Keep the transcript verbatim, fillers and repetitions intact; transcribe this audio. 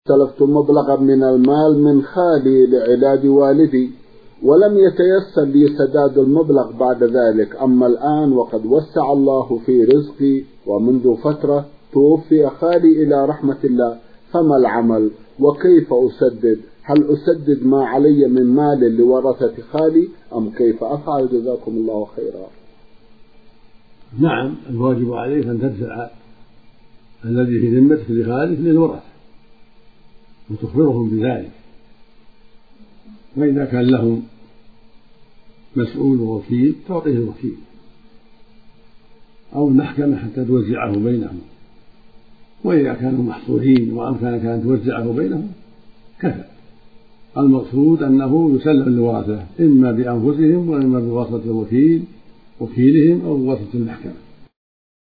استلفت مبلغا من المال من خالي لعلاج والدي ولم يتيسر لي سداد المبلغ بعد ذلك، أما الآن وقد وسع الله في رزقي ومنذ فترة توفي خالي إلى رحمة الله، فما العمل وكيف أسدد؟ هل أسدد ما علي من مال لورثة خالي أم كيف أفعل؟ جزاكم الله خيرا. نعم، الواجب عليك أن تدفع الذي في ذمتك لخالك للورثة وتخبرهم بذلك، وإذا كان لهم مسؤول ووكيل تعطيه الوكيل أو المحكمة حتى توزعه بينهم، وإذا كانوا محصورين وأمكانك أن توزعه بينهم كفى. المقصود أنه يسلم للورثة إما بأنفسهم وإما بواسطة الوكيل وكيلهم أو بواسطة المحكمة.